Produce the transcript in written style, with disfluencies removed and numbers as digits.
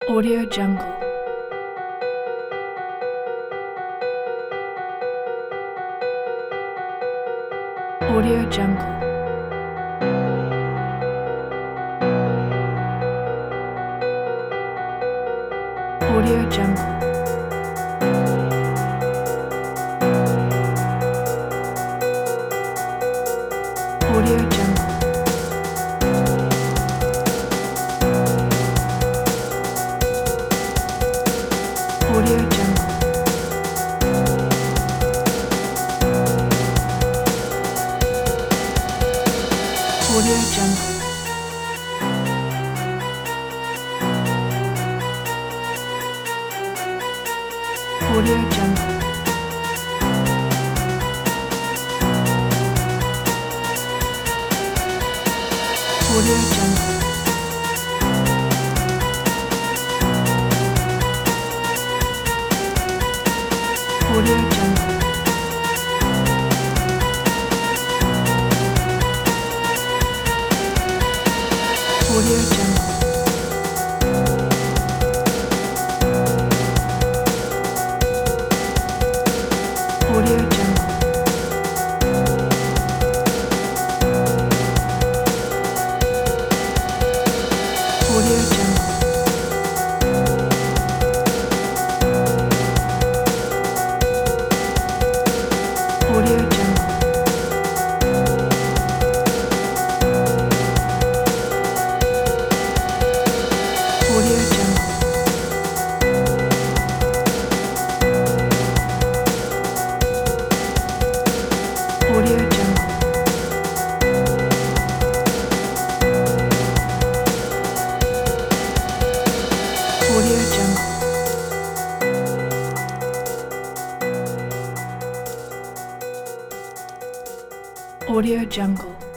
Audio Jungle. Audio Jungle. Audio Jungle. Audio Jungle. Audio Jungle. Audio Jungle. Audio Jungle. Audio Jungle. Audio Jungle. Audio Jungle. Audio Jungle. Audio Jungle. Audio Jungle. Audio Jungle. Audio Jungle. Audio Jungle. Audio Jungle.